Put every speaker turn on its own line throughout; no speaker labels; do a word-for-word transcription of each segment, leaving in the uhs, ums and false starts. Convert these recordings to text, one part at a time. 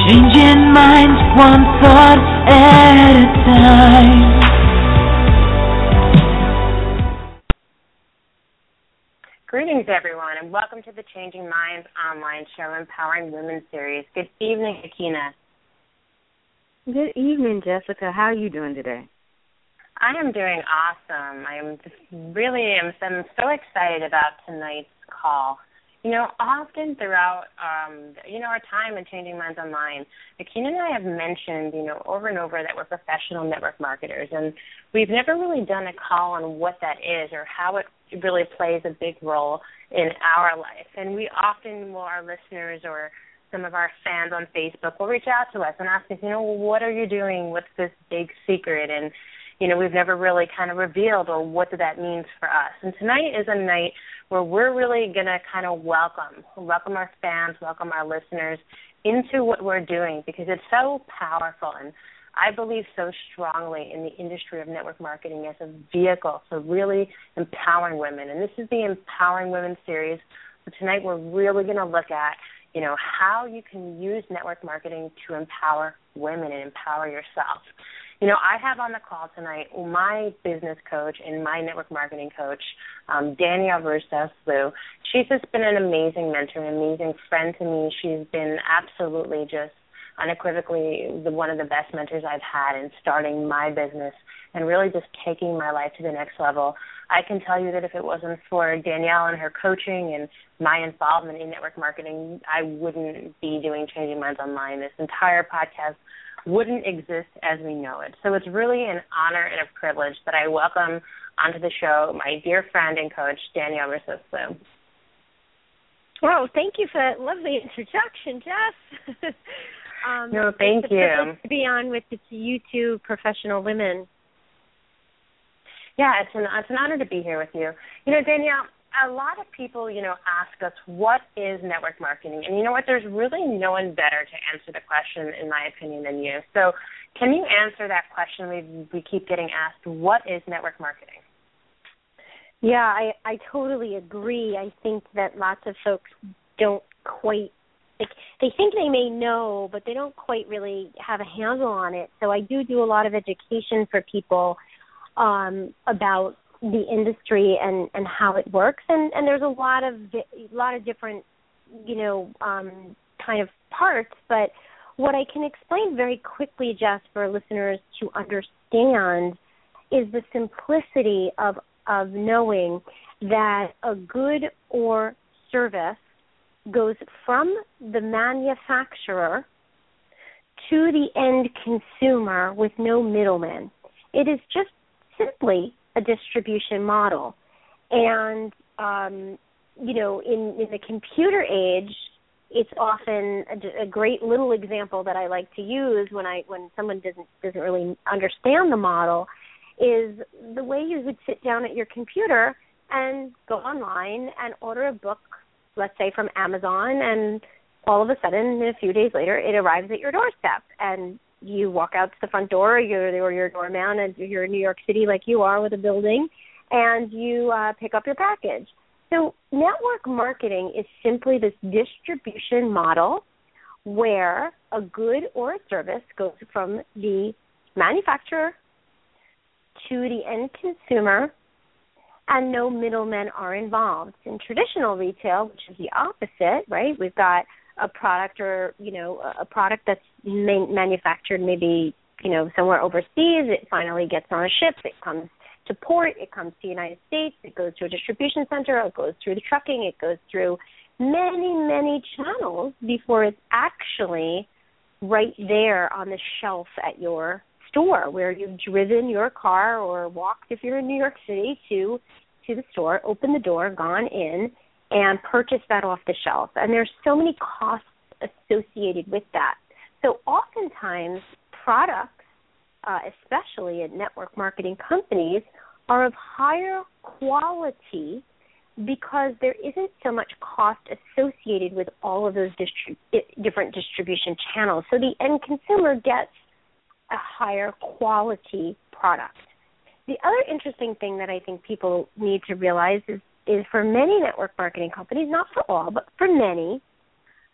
Changing minds one thought at a time.
Greetings, everyone, and welcome to the Changing Minds online show, Empowering Women series. Good evening, Akina.
Good evening, Jessica. How are you doing today?
I am doing awesome. I am just really am I'm so excited about tonight's call. You know, often throughout, um, you know, our time in Changing Minds Online, Akina and I have mentioned, you know, over and over that we're professional network marketers, and we've never really done a call on what that is or how it really plays a big role in our life. And we often will, our listeners or some of our fans on Facebook will reach out to us and ask us, you know, well, what are you doing? What's this big secret? And, you know, we've never really kind of revealed or what that means for us. And tonight is a night where we're really going to kind of welcome, welcome our fans, welcome our listeners into what we're doing, because it's so powerful. And I believe so strongly in the industry of network marketing as a vehicle for really empowering women. And this is the Empowering Women series. So tonight we're really going to look at, you know, how you can use network marketing to empower women and empower yourself. You know, I have on the call tonight my business coach and my network marketing coach, um, Danielle Russo-Slew. She's just been an amazing mentor, an amazing friend to me. She's been absolutely just unequivocally the, one of the best mentors I've had in starting my business and really just taking my life to the next level. I can tell you that if it wasn't for Danielle and her coaching and my involvement in network marketing, I wouldn't be doing Changing Minds Online. This entire podcast wouldn't exist as we know it. So it's really an honor and a privilege that I welcome onto the show my dear friend and coach, Danielle Russo-Slew.
Well, thank you for that lovely introduction, Jess. um,
no, thank
it's a
you.
privilege to be on with you two professional women.
Yeah, it's an, it's an honor to be here with you. You know, Danielle, a lot of people, you know, ask us, what is network marketing? And you know what? There's really no one better to answer the question, in my opinion, than you. So can you answer that question? We, we keep getting asked, what is network marketing?
Yeah, I, I totally agree. I think that lots of folks don't quite, like, they think they may know, but they don't quite really have a handle on it. So I do do a lot of education for people um, about the industry and, and how it works, and, and there's a lot of a lot of different, you know, um, kind of parts. But what I can explain very quickly, Jess, for listeners to understand, is the simplicity of of knowing that a good or service goes from the manufacturer to the end consumer with no middleman. It is just simply a distribution model. And, um, you know, in, in the computer age, it's often a, a great little example that I like to use when I when someone doesn't doesn't really understand the model is the way you would sit down at your computer and go online and order a book, let's say from Amazon, and all of a sudden, a few days later, it arrives at your doorstep, and you walk out to the front door, you're, or your doorman, and you're in New York City like you are with a building, and you uh, pick up your package. So network marketing is simply this distribution model where a good or a service goes from the manufacturer to the end consumer, and no middlemen are involved. In traditional retail, which is the opposite, right, we've got a product or, you know, a product that's man- manufactured maybe, you know, somewhere overseas. It finally gets on a ship. It comes to port. It comes to the United States. It goes to a distribution center. It goes through the trucking. It goes through many, many channels before it's actually right there on the shelf at your store where you've driven your car or walked, if you're in New York City, to to the store, opened the door, gone in, and purchased that off the shelf. And there's so many costs associated with that. So oftentimes products, uh, especially at network marketing companies, are of higher quality because there isn't so much cost associated with all of those distri- different distribution channels. So the end consumer gets a higher quality product. The other interesting thing that I think people need to realize is, is for many network marketing companies, not for all, but for many,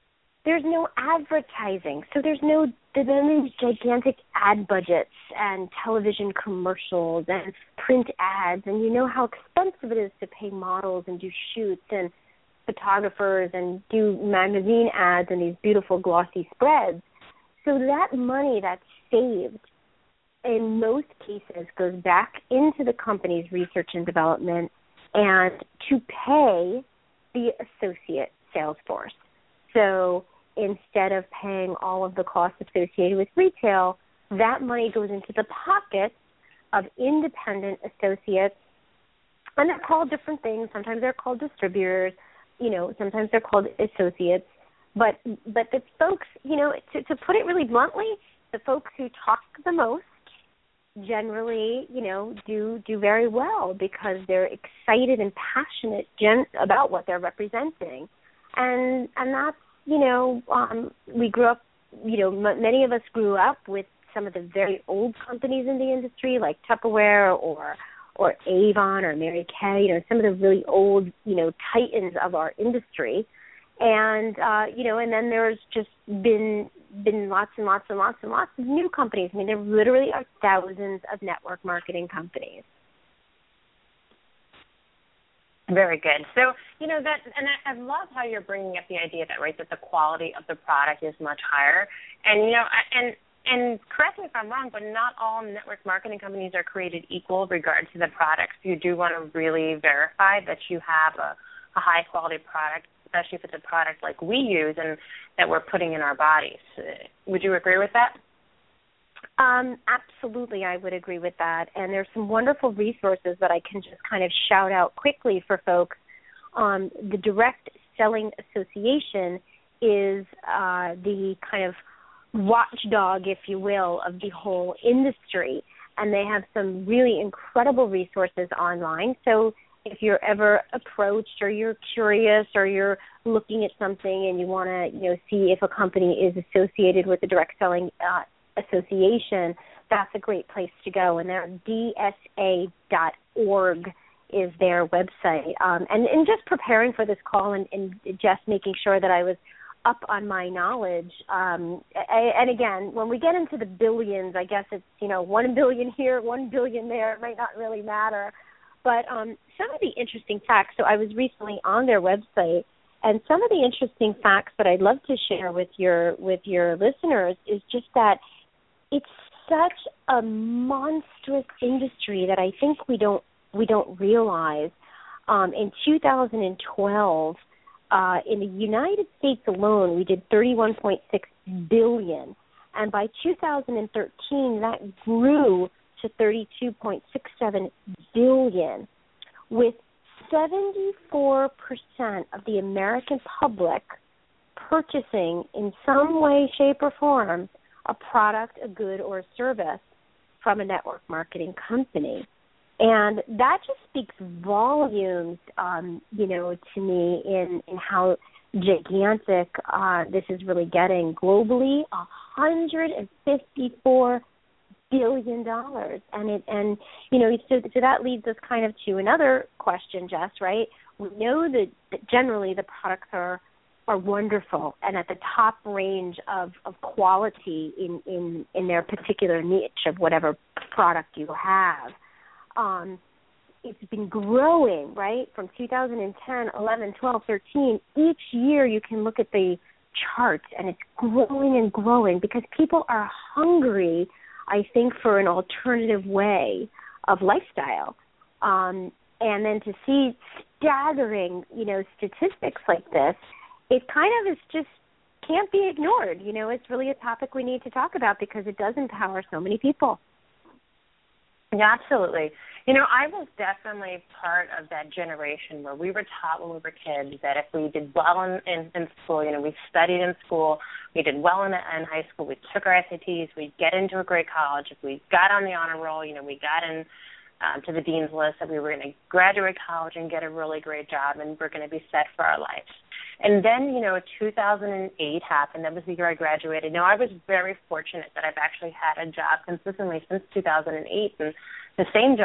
there's no advertising. So there's no there's no gigantic ad budgets and television commercials and print ads. And you know how expensive it is to pay models and do shoots and photographers and do magazine ads and these beautiful glossy spreads. So that money that's saved in most cases goes back into the company's research and development and to pay the associate sales force. So instead of paying all of the costs associated with retail, that money goes into the pockets of independent associates, and they're called different things. Sometimes they're called distributors, you know, sometimes they're called associates. But but the folks, you know, to, to put it really bluntly, the folks who talk the most generally, you know, do do very well because they're excited and passionate gen- about what they're representing. And and that's, you know, um, we grew up, you know, m- many of us grew up with some of the very old companies in the industry like Tupperware or or Avon or Mary Kay, you know, some of the really old, you know, titans of our industry. And, uh, you know, and then there's just been been lots and lots and lots and lots of new companies. I mean, there literally are thousands of network marketing companies.
Very good. So, you know, that, and I, I love how you're bringing up the idea that, right, that the quality of the product is much higher. And, you know, and and correct me if I'm wrong, but not all network marketing companies are created equal with regard to the products. You do want to really verify that you have a, a high-quality product, especially if it's a product like we use and that we're putting in our bodies. Would you agree with that?
Um, absolutely, I would agree with that. And there's some wonderful resources that I can just kind of shout out quickly for folks. Um, the Direct Selling Association is uh, the kind of watchdog, if you will, of the whole industry. And they have some really incredible resources online. So if you're ever approached or you're curious or you're looking at something and you want to, you know, see if a company is associated with the Direct Selling uh, Association, that's a great place to go. And their D S A dot org is their website. Um, and, and just preparing for this call and, and just making sure that I was up on my knowledge. Um, I, and again, when we get into the billions, I guess it's, you know, one billion here, one billion there. It might not really matter. But um, some of the interesting facts, so I was recently on their website, and some of the interesting facts that I'd love to share with your with your listeners is just that it's such a monstrous industry that I think we don't we don't realize. Um, in two thousand twelve, uh, in the United States alone, we did thirty-one point six billion dollars, and by two thousand thirteen, that grew to thirty-two point six seven billion dollars, with seventy-four percent of the American public purchasing in some way, shape, or form a product, a good, or a service from a network marketing company. And that just speaks volumes, um, you know, to me in, in how gigantic uh, this is really getting. Globally, one hundred fifty-four billion dollars. And, it, and you know, so, so that leads us kind of to another question, Jess, right? We know that, that generally the products are are wonderful and at the top range of, of quality in, in, in their particular niche of whatever product you have. Um, it's been growing, right, from two thousand ten, eleven, twelve, thirteen. Each year you can look at the charts, and it's growing and growing because people are hungry, I think, for an alternative way of lifestyle. Um, and then to see staggering, you know, statistics like this, it kind of is just can't be ignored. You know, it's really a topic we need to talk about because it does empower so many people.
Yeah, absolutely. You know, I was definitely part of that generation where we were taught when we were kids that if we did well in, in, in school, you know, we studied in school, we did well in, in high school, we took our S A Ts, we'd get into a great college. If we got on the honor roll, you know, we got in um, to the dean's list, that we were going to graduate college and get a really great job, and we're going to be set for our lives. And then, you know, two thousand eight happened. That was the year I graduated. Now, I was very fortunate that I've actually had a job consistently since two thousand eight, and the same job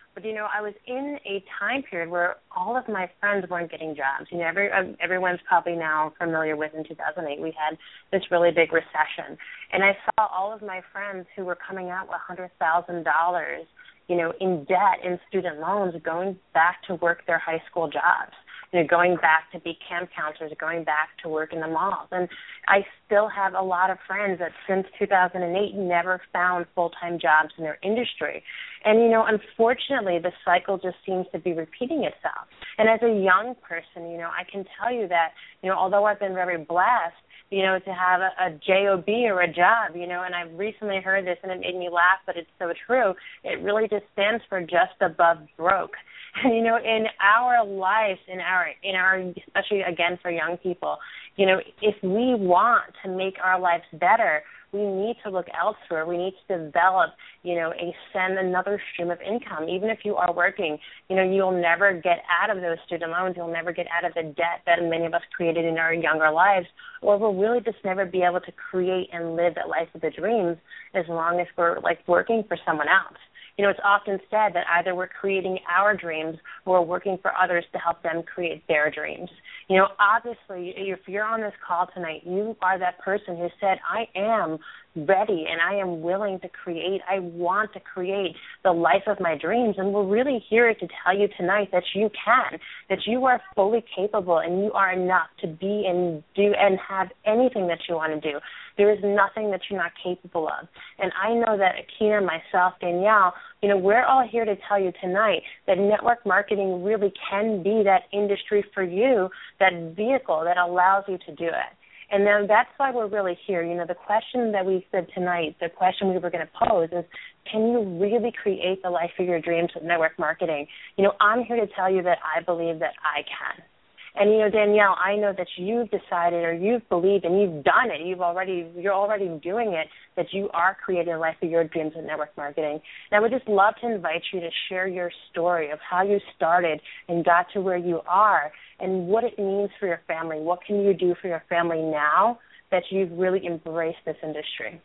But, you know, I was in a time period where all of my friends weren't getting jobs. You know, every, everyone's probably now familiar with in two thousand eight, we had this really big recession. And I saw all of my friends who were coming out with one hundred thousand dollars, you know, in debt, in student loans, going back to work their high school jobs. You know, going back to be camp counselors, going back to work in the malls. And I still have a lot of friends that since two thousand eight never found full-time jobs in their industry. And, you know, unfortunately, the cycle just seems to be repeating itself. And as a young person, you know, I can tell you that, you know, although I've been very blessed, you know, to have a, a J O B or a job, you know, and I've recently heard this and it made me laugh, but it's so true. It really just stands for just above broke. And, you know, in our lives, in our, in our, especially again for young people, you know, if we want to make our lives better, we need to look elsewhere. We need to develop, you know, a send another stream of income. Even if you are working, you know, you'll never get out of those student loans. You'll never get out of the debt that many of us created in our younger lives, or we'll really just never be able to create and live that life of the dreams as long as we're, like, working for someone else. You know, it's often said that either we're creating our dreams or we're working for others to help them create their dreams. You know, obviously, if you're on this call tonight, you are that person who said, I am ready and I am willing to create. I want to create the life of my dreams. And we're really here to tell you tonight that you can, that you are fully capable and you are enough to be and do and have anything that you want to do. There is nothing that you're not capable of. And I know that Akina, myself, Danielle, you know, we're all here to tell you tonight that network marketing really can be that industry for you, that vehicle that allows you to do it. And then that's why we're really here. You know, the question that we said tonight, the question we were going to pose is, can you really create the life of your dreams with network marketing? You know, I'm here to tell you that I believe that I can. And, you know, Danielle, I know that you've decided or you've believed and you've done it. You've already, you're already doing it, that you are creating a life of your dreams with network marketing. And I would just love to invite you to share your story of how you started and got to where you are and what it means for your family. What can you do for your family now that you've really embraced this industry?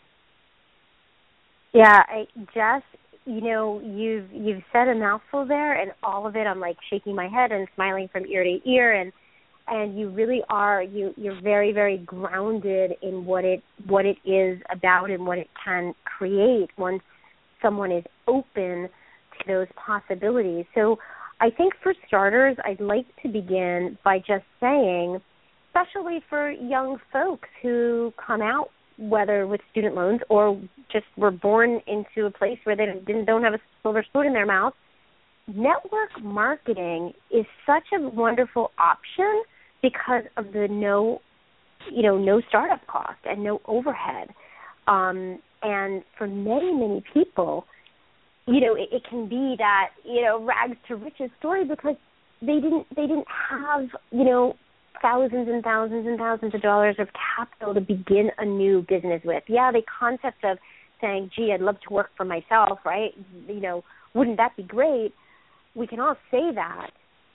Yeah, I just... You know, you've you've said a mouthful there, and all of it, I'm like shaking my head and smiling from ear to ear, and and you really are you you're very very grounded in what it what it is about and what it can create once someone is open to those possibilities. So, I think for starters, I'd like to begin by just saying, especially for young folks who come out, whether with student loans or just were born into a place where they didn't don't have a silver spoon in their mouth, network marketing is such a wonderful option because of the no, you know, no startup cost and no overhead. Um, and for many, many people, you know, it, it can be that, you know, rags to riches story because they didn't they didn't have, you know, thousands and thousands and thousands of dollars of capital to begin a new business with. Yeah, the concept of saying, gee, I'd love to work for myself, right? You know, wouldn't that be great? We can all say that,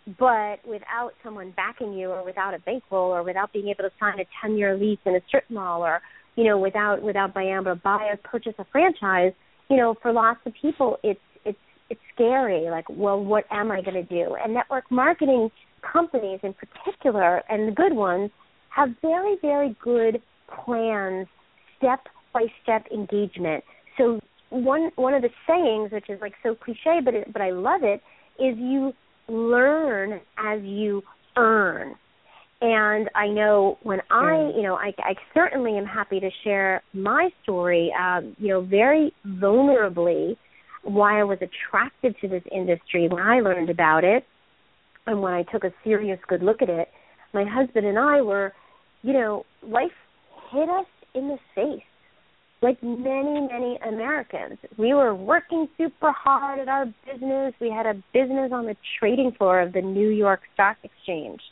but without someone backing you or without a bankroll or without being able to sign a ten-year lease in a strip mall or, you know, without without being able to buy or purchase a franchise, you know, for lots of people it's it's it's scary. Like, well, what am I going to do? And network marketing companies in particular, and the good ones, have very, very good plans, step-by-step engagement. So one one of the sayings, which is like so cliche, but it, but I love it, is you learn as you earn. And I know when I, you know, I, I certainly am happy to share my story, um, you know, very vulnerably, why I was attracted to this industry when I learned about it. And when I took a serious good look at it, my husband and I were, you know, life hit us in the face, like many, many Americans. We were working super hard at our business. We had a business on the trading floor of the New York Stock Exchange.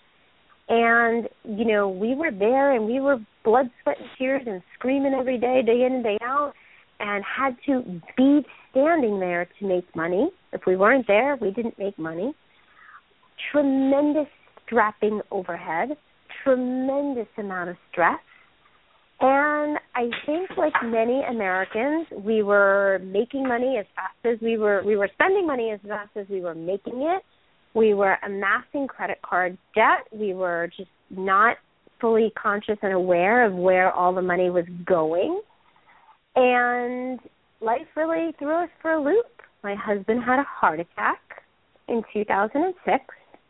And, you know, we were there and we were blood, sweat, and tears and screaming every day, day in and day out, and had to be standing there to make money. If we weren't there, we didn't make money. Tremendous strapping overhead, tremendous amount of stress, And I think, like many Americans, we were making money as fast as we were, we were spending money as fast as we were making it. We were amassing credit card debt. We were just not fully conscious and aware of where all the money was going. And life really threw us for a loop. My husband had a heart attack in two thousand six.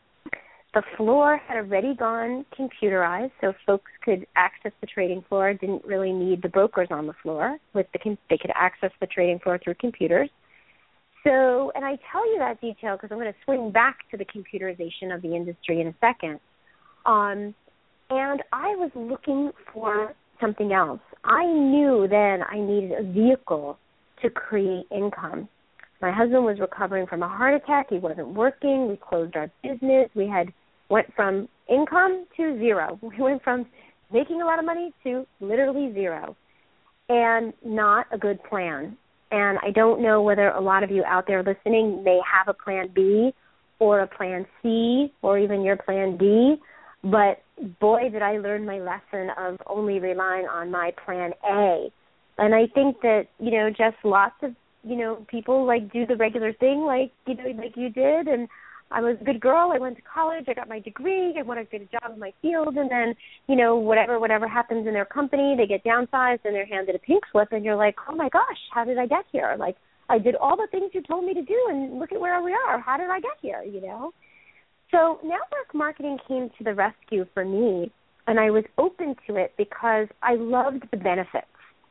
The floor had already gone computerized, so folks could access the trading floor, didn't really need the brokers on the floor. With the They could access the trading floor through computers. So, and I tell you that detail because I'm going to swing back to the computerization of the industry in a second. Um, and I was looking for something else. I knew then I needed a vehicle to create income. My husband was recovering from a heart attack. He wasn't working. We closed our business. We had went from income to zero. We went from making a lot of money to literally zero, and not a good plan. And I don't know whether a lot of you out there listening may have a plan B or a plan C or even your plan D, but boy, did I learn my lesson of only relying on my plan A. And I think that, you know, just lots of, you know, people like do the regular thing like, you know, like you did. And I was a good girl. I went to college. I got my degree. I wanted to get a job in my field. And then, you know, whatever whatever happens in their company, they get downsized and they're handed a pink slip. And you're like, oh, my gosh, how did I get here? Like, I did all the things you told me to do, and look at where we are. How did I get here, you know? So network marketing came to the rescue for me, and I was open to it because I loved the benefits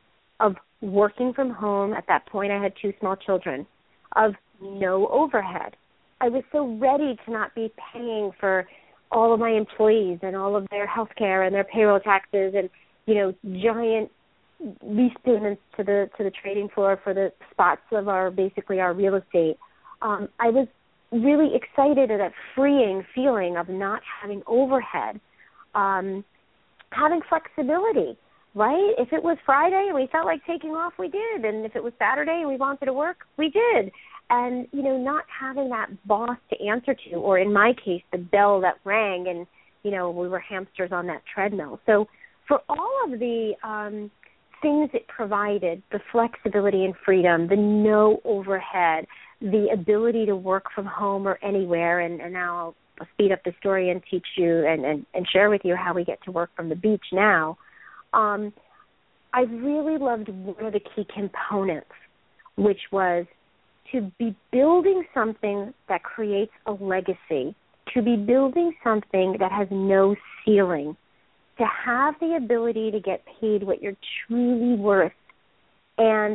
of working from home. At that point, I had two small children, of no overhead. I was so ready to not be paying for all of my employees and all of their health care and their payroll taxes and, you know, giant lease payments to the to the trading floor for the spots of our, basically our real estate. Um, I was really excited at that freeing feeling of not having overhead, um, having flexibility, right? If it was Friday and we felt like taking off, we did. And if it was Saturday and we wanted to work, we did. And, you know, not having that boss to answer to, or in my case, the bell that rang and, you know, we were hamsters on that treadmill. So for all of the um, things it provided, the flexibility and freedom, the no overhead, the ability to work from home or anywhere, and, and now I'll, I'll speed up the story and teach you and, and, and share with you how we get to work from the beach now. Um, I really loved one of the key components, which was to be building something that creates a legacy, to be building something that has no ceiling, to have the ability to get paid what you're truly worth, and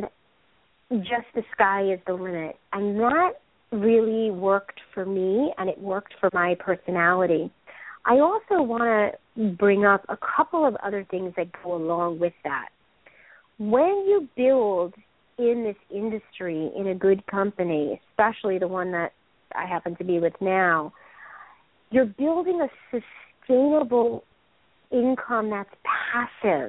just the sky is the limit. And that really worked for me, and it worked for my personality. I also want to bring up a couple of other things that go along with that. When you build in this industry in a good company, especially the one that I happen to be with now, you're building a sustainable income that's passive.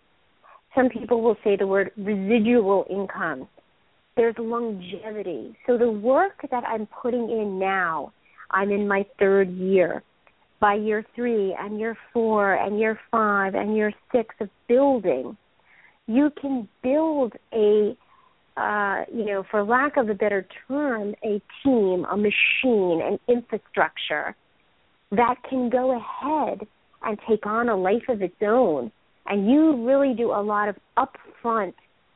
Some people will say the word residual income. There's longevity. So the work that I'm putting in now, I'm in my third year. By year three and year four and year five and year six of building, you can build a, uh, you know, for lack of a better term, a team, a machine, an infrastructure that can go ahead and take on a life of its own. And you really do a lot of upfront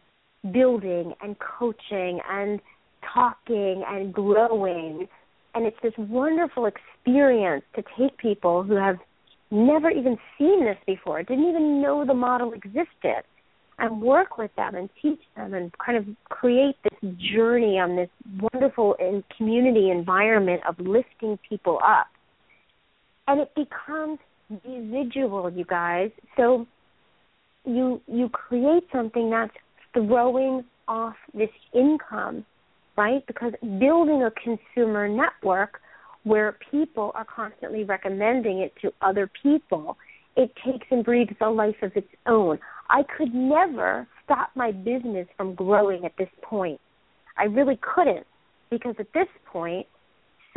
building and coaching and talking and growing. And it's this wonderful experience to take people who have never even seen this before, didn't even know the model existed, and work with them and teach them and kind of create this journey on this wonderful and community environment of lifting people up. And it becomes residual, you guys. So you you create something that's throwing off this income, right? Because building a consumer network where people are constantly recommending it to other people, it takes and breathes a life of its own. I could never stop my business from growing at this point. I really couldn't, because at this point,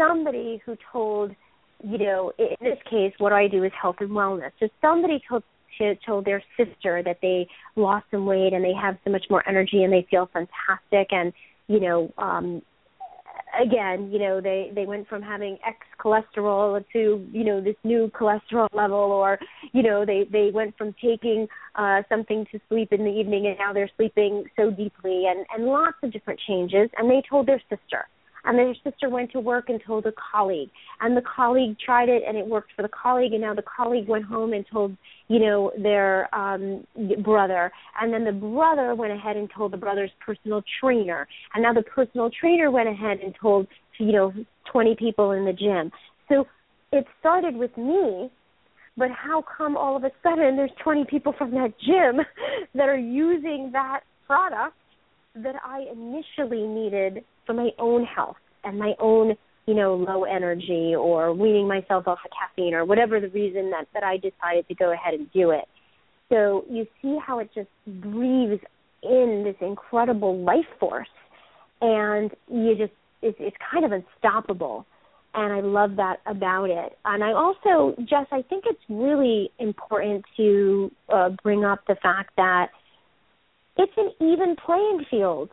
somebody who told, you know, in this case, what I do is health and wellness. So somebody told to, told their sister that they lost some weight and they have so much more energy and they feel fantastic. And, you know, um, again, you know, they, they went from having X cholesterol to, you know, this new cholesterol level, or, you know, they, they went from taking uh, something to sleep in the evening and now they're sleeping so deeply, and, and lots of different changes. And they told their sister. And their sister went to work and told a colleague. And the colleague tried it, and it worked for the colleague. And now the colleague went home and told, you know, their um, brother. And then the brother went ahead and told the brother's personal trainer. And now the personal trainer went ahead and told, you know, twenty people in the gym. So it started with me, but how come all of a sudden there's twenty people from that gym that are using that product that I initially needed for my own health and my own, you know, low energy, or weaning myself off of caffeine, or whatever the reason that, that I decided to go ahead and do it. So you see how it just breathes in this incredible life force, and you just, it's, it's kind of unstoppable. And I love that about it. And I also, Jess, I think it's really important to uh, bring up the fact that it's an even playing field.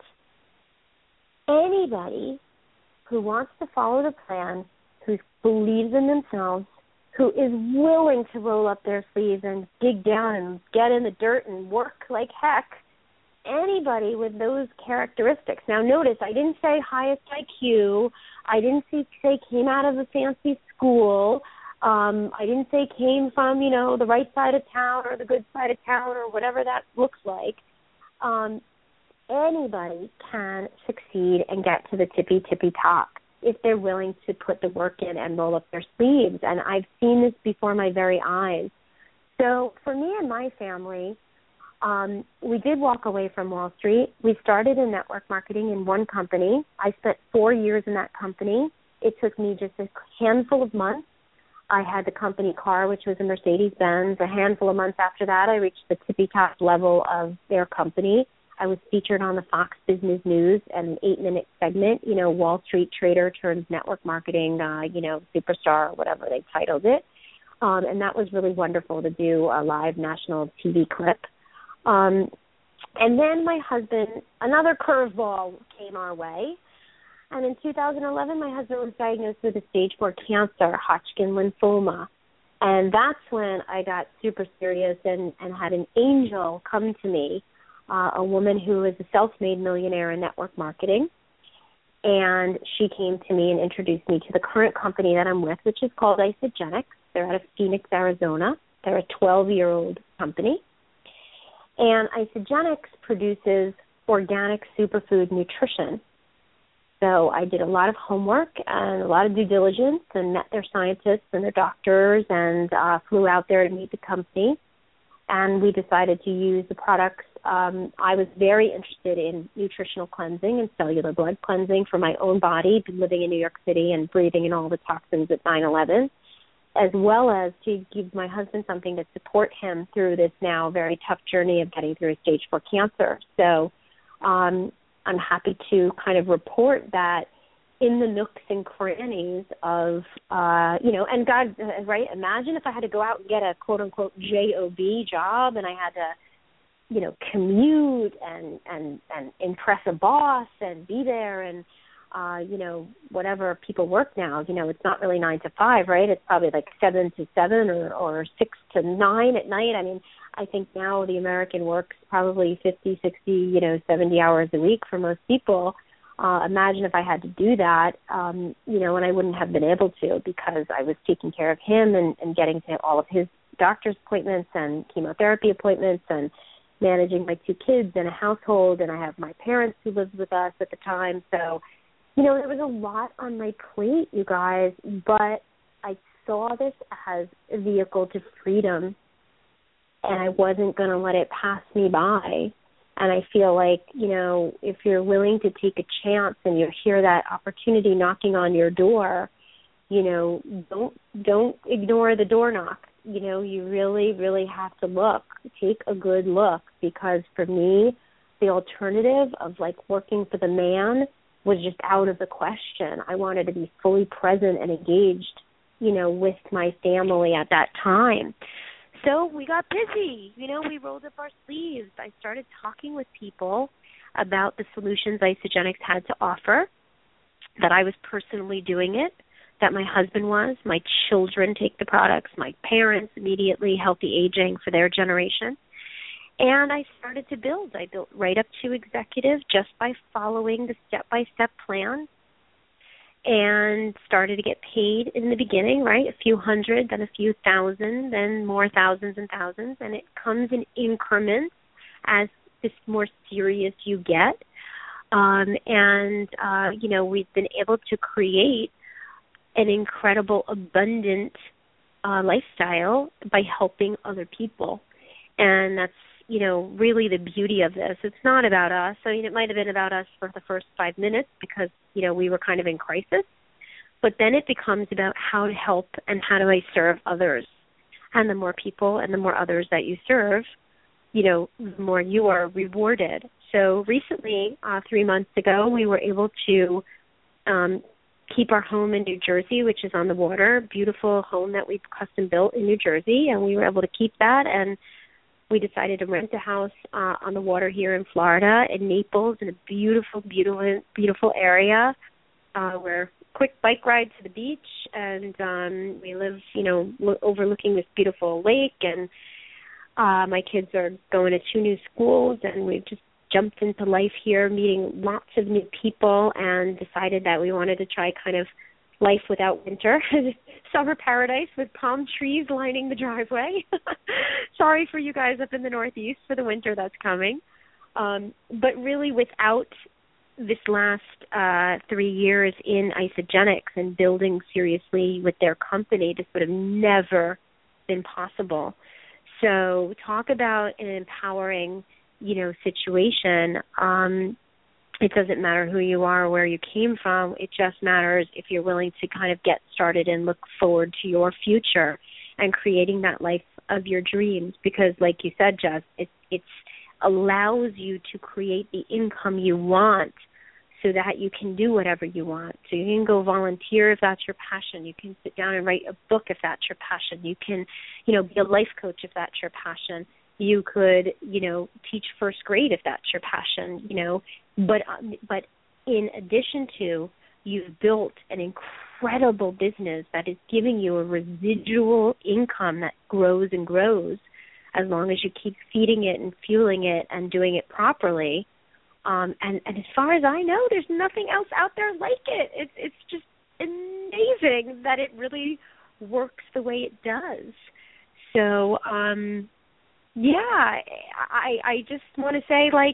Anybody who wants to follow the plan, who believes in themselves, who is willing to roll up their sleeves and dig down and get in the dirt and work like heck, anybody with those characteristics. Now notice, I didn't say highest I Q. I didn't say came out of a fancy school. Um, I didn't say came from, you know, the right side of town or the good side of town or whatever that looks like. Um, anybody can succeed and get to the tippy, tippy top if they're willing to put the work in and roll up their sleeves. And I've seen this before my very eyes. So for me and my family, um, we did walk away from Wall Street. We started in network marketing in one company. I spent four years in that company. It took me just a handful of months. I had the company car, which was a Mercedes-Benz. A handful of months after that, I reached the tippy-top level of their company. I was featured on the Fox Business News and an eight-minute segment, you know, Wall Street trader turns network marketing, uh, you know, superstar, whatever they titled it. Um, and that was really wonderful to do a live national T V clip. Um, and then my husband, another curveball came our way. And in two thousand eleven, my husband was diagnosed with a stage four cancer, Hodgkin lymphoma. And that's when I got super serious and, and had an angel come to me, uh, a woman who is a self-made millionaire in network marketing. And she came to me and introduced me to the current company that I'm with, which is called Isagenix. They're out of Phoenix, Arizona. They're a twelve-year-old company. And Isagenix produces organic superfood nutrition. So I did a lot of homework and a lot of due diligence and met their scientists and their doctors and uh, flew out there to meet the company. And we decided to use the products. Um, I was very interested in nutritional cleansing and cellular blood cleansing for my own body, living in New York City and breathing in all the toxins at nine eleven, as well as to give my husband something to support him through this now very tough journey of getting through stage four cancer. So um, I'm happy to kind of report that in the nooks and crannies of, uh, you know, and God, right, imagine if I had to go out and get a quote-unquote J O B job and I had to, you know, commute and, and, and impress a boss and be there and, uh, you know, whatever people work now, you know, it's not really nine to five, right? It's probably like seven to seven or, or six to nine at night. I mean, I think now the American works probably fifty, sixty, you know, seventy hours a week for most people. Uh, imagine if I had to do that, um, you know, and I wouldn't have been able to because I was taking care of him and, and getting to all of his doctor's appointments and chemotherapy appointments and managing my two kids and a household. And I have my parents who lived with us at the time. So, you know, there was a lot on my plate, you guys, but I saw this as a vehicle to freedom, and I wasn't going to let it pass me by. And I feel like, you know, if you're willing to take a chance and you hear that opportunity knocking on your door, you know, don't don't ignore the door knock. You know, you really, really have to look, take a good look, because for me, the alternative of like working for the man was just out of the question. I wanted to be fully present and engaged, you know, with my family at that time. so we got busy. You know, we rolled up our sleeves. I started talking with people about the solutions Isagenix had to offer, that I was personally doing it, that my husband was, my children take the products, my parents immediately, healthy aging for their generation. And I started to build. I built right up to executive just by following the step-by-step plan, and started to get paid in the beginning, right? A few hundred, then a few thousand, then more thousands and thousands. And it comes in increments as the more serious you get. Um, and, uh, you know, we've been able to create an incredible, abundant uh, lifestyle by helping other people. And that's, you know, really the beauty of this. It's not about us. I mean, it might have been about us for the first five minutes because, you know, we were kind of in crisis. But then it becomes about how to help and how do I serve others. And the more people and the more others that you serve, you know, the more you are rewarded. So recently, uh, three months ago, we were able to um, keep our home in New Jersey, which is on the water, beautiful home that we've custom built in New Jersey, and we were able to keep that. And we decided to rent a house uh, on the water here in Florida, in Naples, in a beautiful, beautiful, beautiful area uh, where quick bike ride to the beach, and um, we live, you know, lo- overlooking this beautiful lake, and uh, my kids are going to two new schools, and we've just jumped into life here, meeting lots of new people, and decided that we wanted to try kind of life without winter. Summer paradise with palm trees lining the driveway. Sorry for you guys up in the Northeast for the winter that's coming. Um, but really without this last uh, three years in Isagenix and building seriously with their company, this would have never been possible. So talk about an empowering, you know, situation. Um, it doesn't matter who you are or where you came from. It just matters if you're willing to kind of get started and look forward to your future and creating that life of your dreams. Because like you said, Jess, it it's allows you to create the income you want so that you can do whatever you want. So you can go volunteer if that's your passion. You can sit down and write a book if that's your passion. You can, you know, be a life coach if that's your passion. You could, you know, teach first grade if that's your passion, you know. But but in addition to, you've built an incredible business that is giving you a residual income that grows and grows as long as you keep feeding it and fueling it and doing it properly. Um, and, and as far as I know, there's nothing else out there like it. It's it's just amazing that it really works the way it does. So, um, yeah, I I just want to say, like,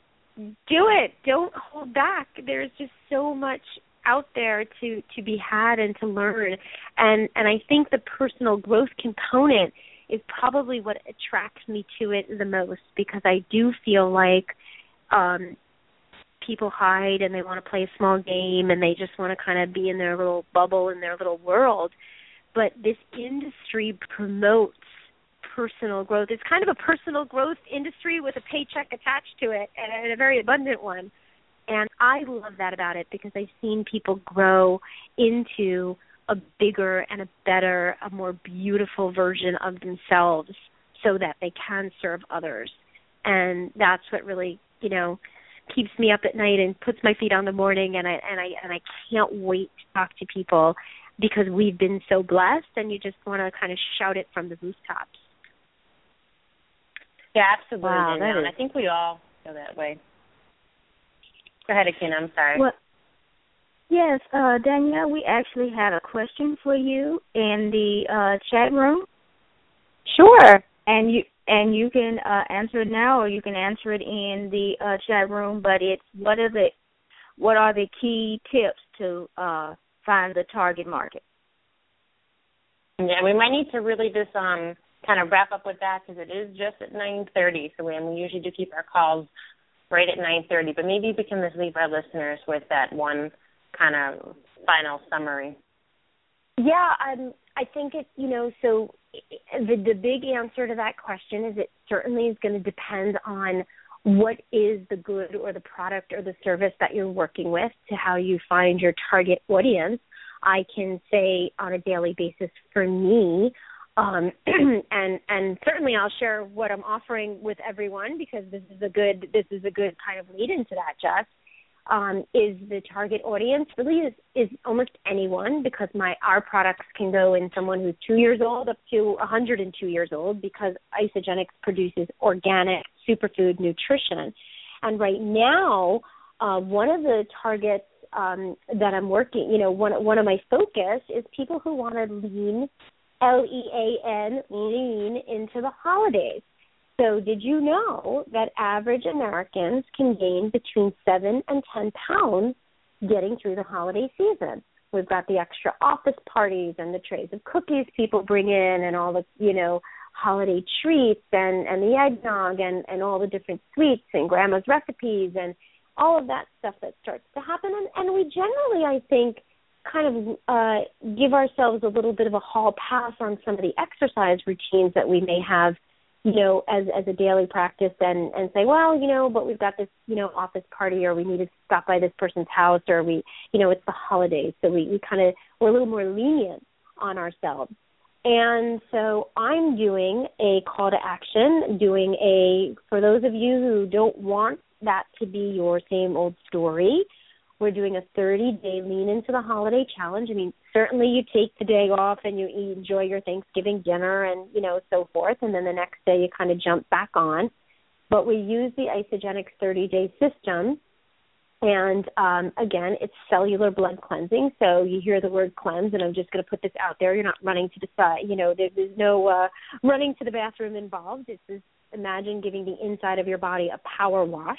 do it. Don't hold back. There's just so much out there to, to be had and to learn. And and I think the personal growth component is probably what attracts me to it the most, because I do feel like um, people hide and they want to play a small game and they just want to kind of be in their little bubble, in their little world. But this industry promotes personal growth. It's kind of a personal growth industry with a paycheck attached to it, and a very abundant one. And I love that about it, because I've seen people grow into a bigger and a better, a more beautiful version of themselves so that they can serve others. And that's what really, you know, keeps me up at night and puts my feet on the morning, and I and I and I can't wait to talk to people, because we've been so blessed, and you just want to kind of shout it from the rooftops.
Yeah, absolutely.
Wow, that
and
is...
I think we all feel that way. Go ahead, Akina. I'm sorry.
Well, yes, uh, Danielle, we actually had a question for you in the uh, chat room.
Sure.
And you and you can uh, answer it now, or you can answer it in the uh, chat room. But it's what are the what are the key tips to uh, find the target market?
Yeah, we might need to really just um. kind of wrap up with that, because it is just at nine thirty, so we, we usually do keep our calls right at nine thirty, but maybe we can just leave our listeners with that one kind of final summary.
Yeah, um, I think it, you know, so the, the big answer to that question is it certainly is going to depend on what is the good or the product or the service that you're working with, to how you find your target audience. I can say on a daily basis for me, Um, and and certainly I'll share what I'm offering with everyone because this is a good this is a good kind of lead into that, Jess. Um, is the target audience really is, is almost anyone because my our products can go in someone who's two years old up to one hundred two years old because Isagenix produces organic superfood nutrition. And right now, uh, one of the targets um, that I'm working, you know, one one of my focus is people who want to lean, L E A N, lean into the holidays. So did you know that average Americans can gain between seven and ten pounds getting through the holiday season? We've got the extra office parties and the trays of cookies people bring in and all the, you know, holiday treats and, and the eggnog and, and all the different sweets and grandma's recipes and all of that stuff that starts to happen. And, and we generally, I think, kind of uh, give ourselves a little bit of a hall pass on some of the exercise routines that we may have, you know, as as a daily practice and, and say, well, you know, but we've got this, you know, office party or we need to stop by this person's house or we, you know, it's the holidays. So we, we kind of, we're a little more lenient on ourselves. And so I'm doing a call to action, doing a, for those of you who don't want that to be your same old story, we're doing a thirty-day Lean Into the Holiday Challenge. I mean, certainly you take the day off and you enjoy your Thanksgiving dinner and, you know, so forth, and then the next day you kind of jump back on. But we use the Isagenix thirty-day system, and, um, again, it's cellular blood cleansing. So you hear the word cleanse, and I'm just going to put this out there. You're not running to the side. You know, there, there's no uh, running to the bathroom involved. It's just imagine giving the inside of your body a power wash.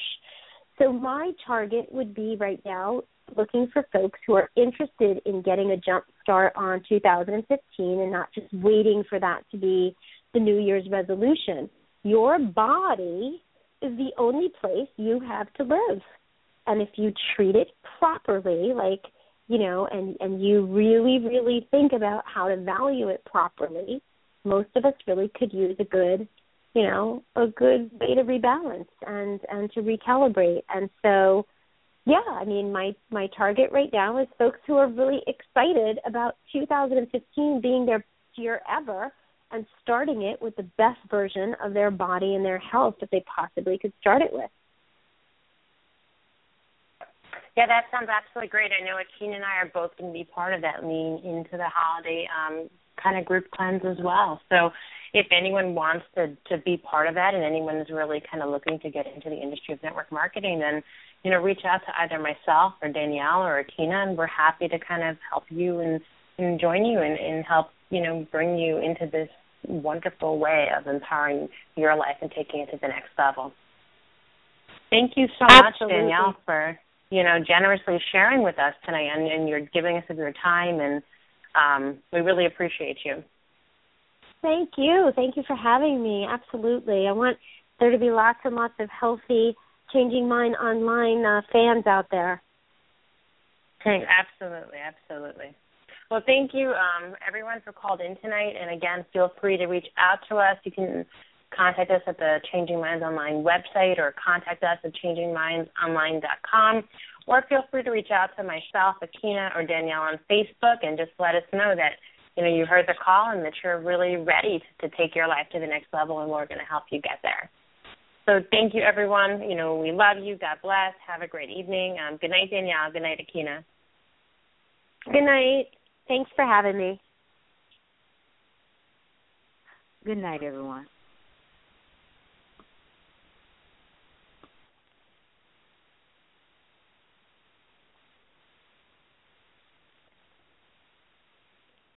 So my target would be right now looking for folks who are interested in getting a jump start on two thousand fifteen and not just waiting for that to be the New Year's resolution. Your body is the only place you have to live. And if you treat it properly, like, you know, and, and you really, really think about how to value it properly, most of us really could use a good you know, a good way to rebalance and, and to recalibrate. And so, yeah, I mean, my, my target right now is folks who are really excited about two thousand fifteen being their year ever and starting it with the best version of their body and their health that they possibly could start it with.
Yeah, that sounds absolutely great. I know Akina and I are both going to be part of that Lean Into the Holiday um, kind of group cleanse as well. So if anyone wants to, to be part of that and anyone is really kind of looking to get into the industry of network marketing, then, you know, reach out to either myself or Danielle or Akina, and we're happy to kind of help you and, and join you and, and help, you know, bring you into this wonderful way of empowering your life and taking it to the next level. Thank you so
Absolutely.
much, Danielle, for, you know, generously sharing with us tonight, and, and you're giving us of your time, and um, we really appreciate you.
Thank you. Thank you for having me. Absolutely. I want there to be lots and lots of healthy Changing Mind Online uh, fans out there.
Absolutely, absolutely. Well, thank you, um, everyone, for called in tonight. And, again, feel free to reach out to us. You can contact us at the Changing Minds Online website or contact us at changing minds online dot com. Or feel free to reach out to myself, Akina, or Danielle on Facebook and just let us know that, you know, you heard the call and that you're really ready to take your life to the next level, and we're going to help you get there. So thank you, everyone. You know, we love you. God bless. Have a great evening. Um, good night, Danielle. Good night, Akina.
Good night. Thanks for having me.
Good night, everyone.